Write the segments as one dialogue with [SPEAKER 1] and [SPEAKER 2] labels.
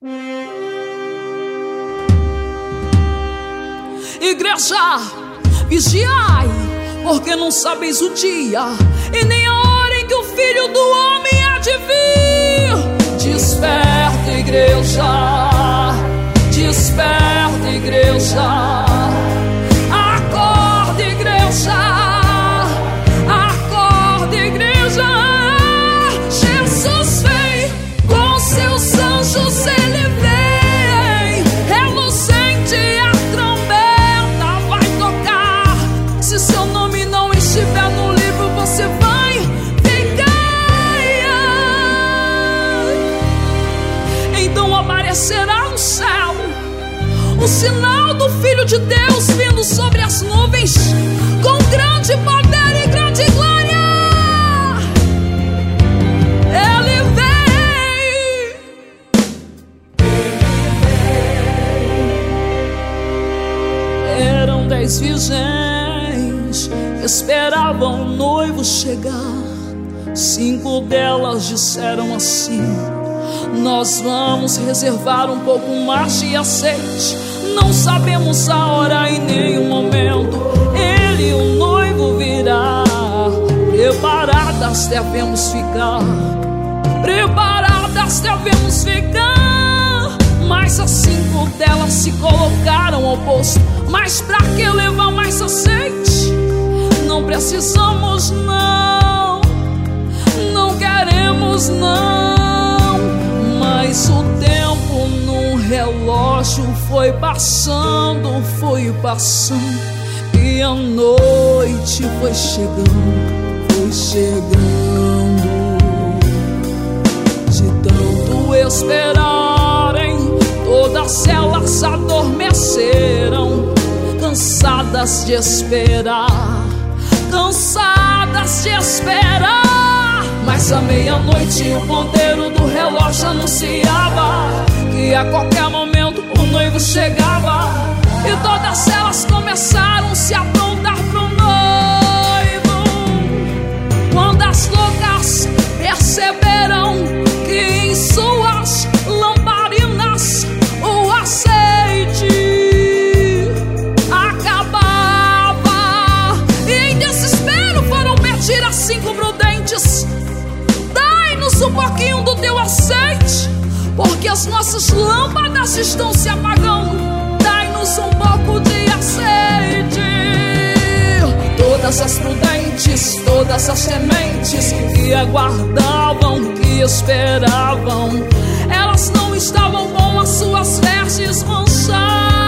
[SPEAKER 1] Igreja, vigiai, porque não sabeis o dia e nem a hora em que o Filho do Homem há de vir. Desperta, igreja, desperta, igreja. Acorda, igreja, acorda, igreja. Jesus vem com seus anjos, ele vem, reluzente a trombeta vai tocar. Se seu nome não estiver no livro, você vai ficar. Então aparecerá no céu o sinal do Filho de Deus vindo sobre as nuvens, com grande poder e grande glória. Ele vem. Eram 10 virgens que esperavam o noivo chegar. 5 delas disseram assim: nós vamos reservar um pouco mais de azeite. Não sabemos a hora e nem o momento, ele, o noivo, virá. Preparadas devemos ficar, preparadas devemos ficar. Mas as 5 delas se colocaram ao posto. Mas pra que levar mais azeite? Não precisamos não, não queremos não. Mas o tempo num relógio foi passando, e a noite foi chegando, foi chegando. De tanto esperarem, todas elas adormeceram, cansadas de esperar, cansadas de esperar. Mas à meia-noite o ponteiro do relógio anunciava que a qualquer momento o noivo chegava. E todas elas começaram a se aprontar pro noivo. Quando as loucas perceberam que em suas lamparinas o azeite acabava, e em desespero foram pedir a 5 prudentes: dai-nos um pouquinho do teu azeite, porque as nossas lâmpadas estão se apagando. Dai-nos um pouco de azeite. Todas as prudentes, todas as tementes que aguardavam, que esperavam, elas não estavam com as suas vestes manchadas.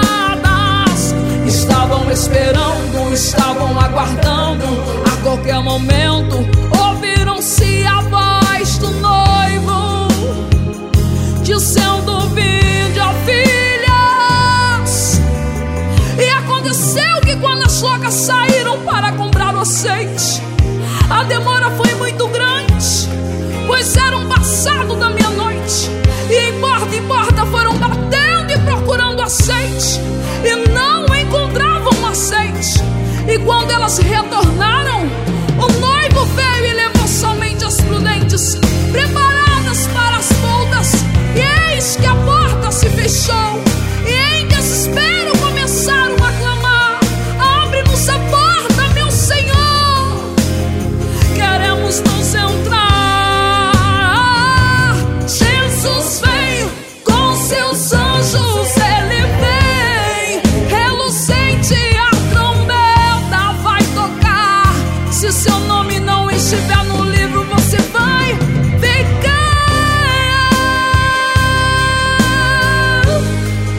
[SPEAKER 1] Estavam esperando, estavam aguardando. A qualquer momento ouviram-se a voz do noivo dizendo: vinde, ó filhas. E aconteceu que quando as loucas saíram para comprar o azeite, a demora foi muito grande, pois era um passado da meia-noite. E em porta foram batendo e procurando azeite, e não encontravam azeite. E quando elas retornaram, o noivo veio e levou somente as prudentes, preparadas para as bodas. E eis que a porta se fechou, e em desespero começaram a clamar: abre-nos a porta, meu Senhor, queremos nos entrar. Jesus veio com seus anjos, ele vem, reluzente a trombeta vai tocar. Se seu nome não estiver no livro, você vai ficar.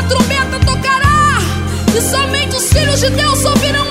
[SPEAKER 1] trombeta tocará, e somente os filhos de Deus ouvirão